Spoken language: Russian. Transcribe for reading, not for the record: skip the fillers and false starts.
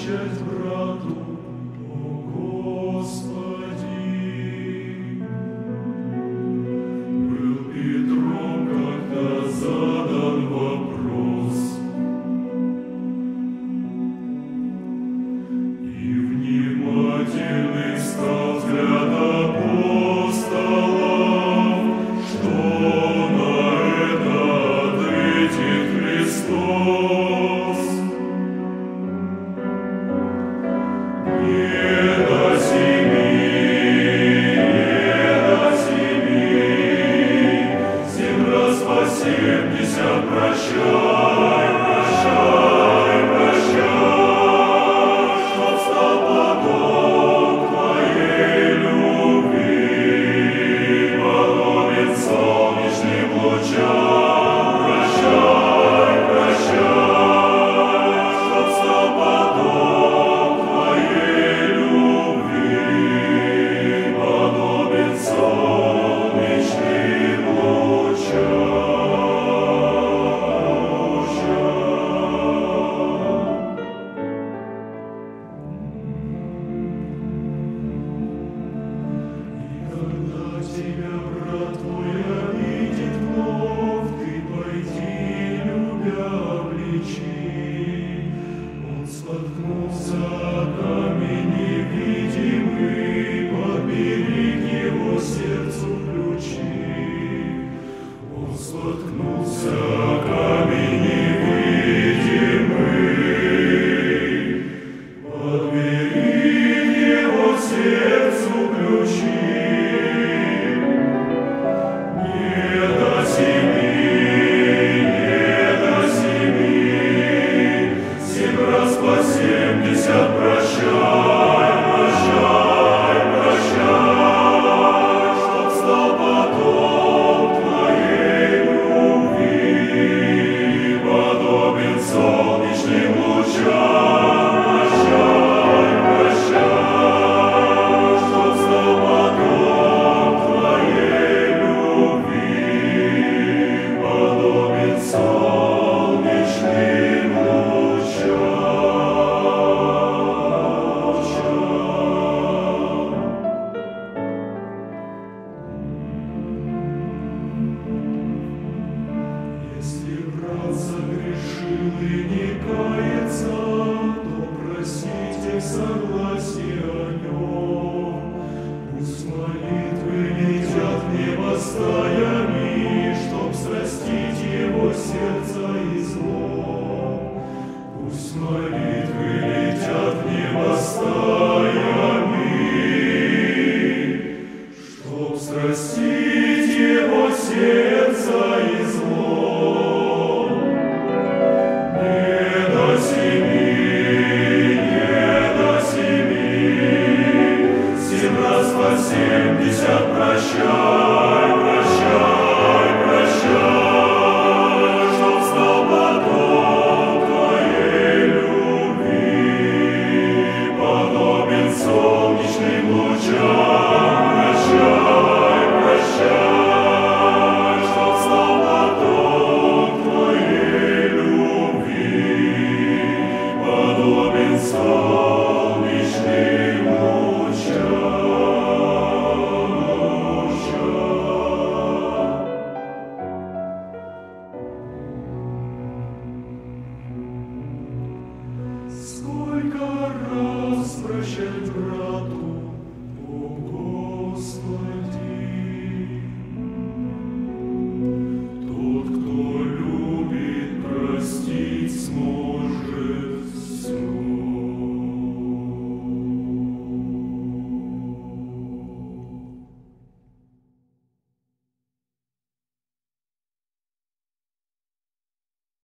прощать брату, о Господи. Был Петром когда задан вопрос, и внимательный стал взгляд апостолов, что на это ответит Христос. Не до семи, семь раз по 70 прощай, прощай, прощай, чтоб стал поток твоей любви, подобен солнечным лучам. Прощай, прощай, чтоб стал поток твоей любви, подобен солнечным лучам. И когда тебя брат твой обидит вновь, ты пойди, любя, обличи. Он споткнулся о камень невидимый, подбери к его сердцу ключи. Он споткнулся о камень невидимый, подбери к его сердцу ключи. Не до семи, семь раз по 70 прощай, прощай, прощай, чтоб стал поток твоей любви, подобен солнечным лучам. Прощай, прощай, чтоб стал поток твоей любви, подобен солнечным Если брат согрешил и не кается, то просите в согласии о нем. Пусть молитвы летят в небо стаями, чтоб срастить его сердце и зло. Пусть молитвы летят в небо стаями, чтоб срастить его сердце и зло. Не до семи, семь раз по 70 прощай, прощай, прощай, чтоб стал поток твоей любви, подобен солнечным лучам. Прощай, прощай, чтоб стал поток твоей любви, подобен солнечным лучам. Сколько раз прощать